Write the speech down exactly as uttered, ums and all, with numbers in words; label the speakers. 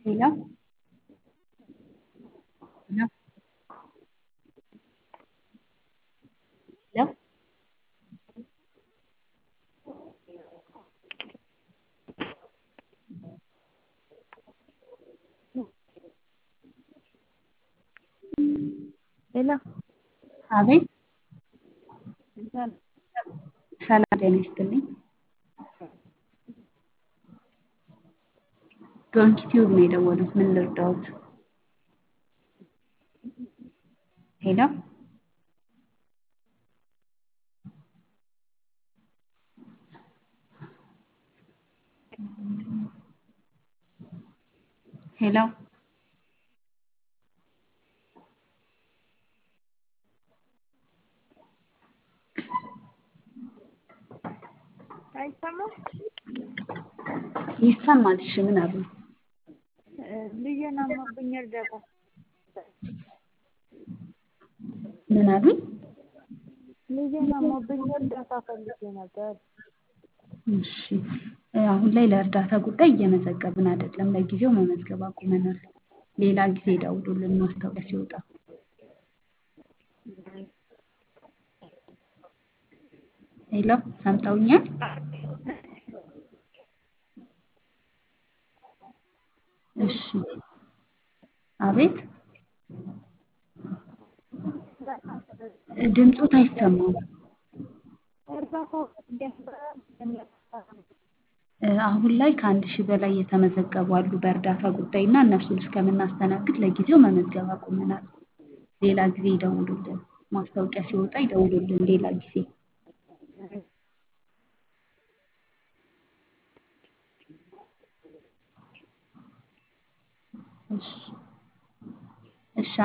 Speaker 1: ሄሎ ሄሎ ሄሎ
Speaker 2: ሄሎ
Speaker 1: አቤት
Speaker 2: እንኳን
Speaker 1: ሰላም ጤና ይስጥልኝ። ዶንኪ ቲዩብ ነው የደወሉት። ምን ልርዳዎት? ሄሎ ሄሎ
Speaker 2: አይሰማም።
Speaker 1: ይሰማል። እሺ ምን አሉ?
Speaker 2: ልጄን አሞብኝ እርዳታ
Speaker 1: ምን አሉ?
Speaker 2: ልጄን አሞብኝ እርዳታ ፈልጌ ነበር።
Speaker 1: እሺ አሁን ላይ ለእርዳታ ጉዳይ እየመዘገብን አይደለም። ለጊዜው መመዝገብ አቁመናል። ሌላ ጊዜ ደውሉልን ማስታወቂያ ሲወጣ። ሄሎ ሰምተውኛል? እሺ አቤት ድምፆት አይሰማም።
Speaker 2: እርዳታው
Speaker 1: አሁን ላይ ከአንድ ሺህ በላይ የተመዘገቡ አሉ በእርዳታ ጉዳይ እና እነሱን እስከምናስተናግድ ለጊዜው መመዝገብ አቁመናል። ሌላ ጊዜ ይደውሉልን። ማስታወቂያ ሲወጣ ይደውሉልን ሌላ ጊዜ። እሺ እሺ